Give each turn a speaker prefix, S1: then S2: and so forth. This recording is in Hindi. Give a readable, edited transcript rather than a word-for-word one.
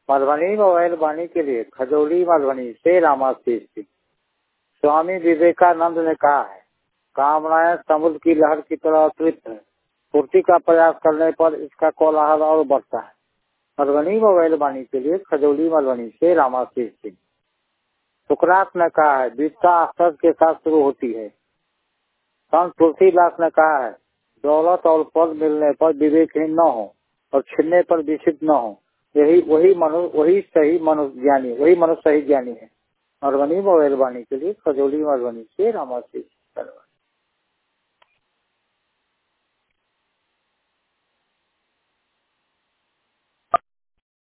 S1: मधुबनी मोबाइल वाणी के लिए खजौली मधुबनी से रामाशीष सिंह। स्वामी विवेकानंद ने कहा है, कामनाएं समुद्र की लहर की तरह अतृप्त है, पूर्ति का प्रयास करने पर इसका कोलाहल और बढ़ता है। मधुबनी मोबाइल वाणी के लिए खजौली मधुबनी से रामाशीष सिंह। सुकरात ने कहा है, वीरता आश्चर्य के साथ शुरू होती है। संत तुलसीदास ने कहा है, दौलत और पद मिलने पर विवेकहीन न हो और छिनने पर विक्षिप्त न हो, वही मनुष्य सही ज्ञानी है। मधुबनी मोबाइल वाणी के लिए खजौली मधुबनी से रामाशीष।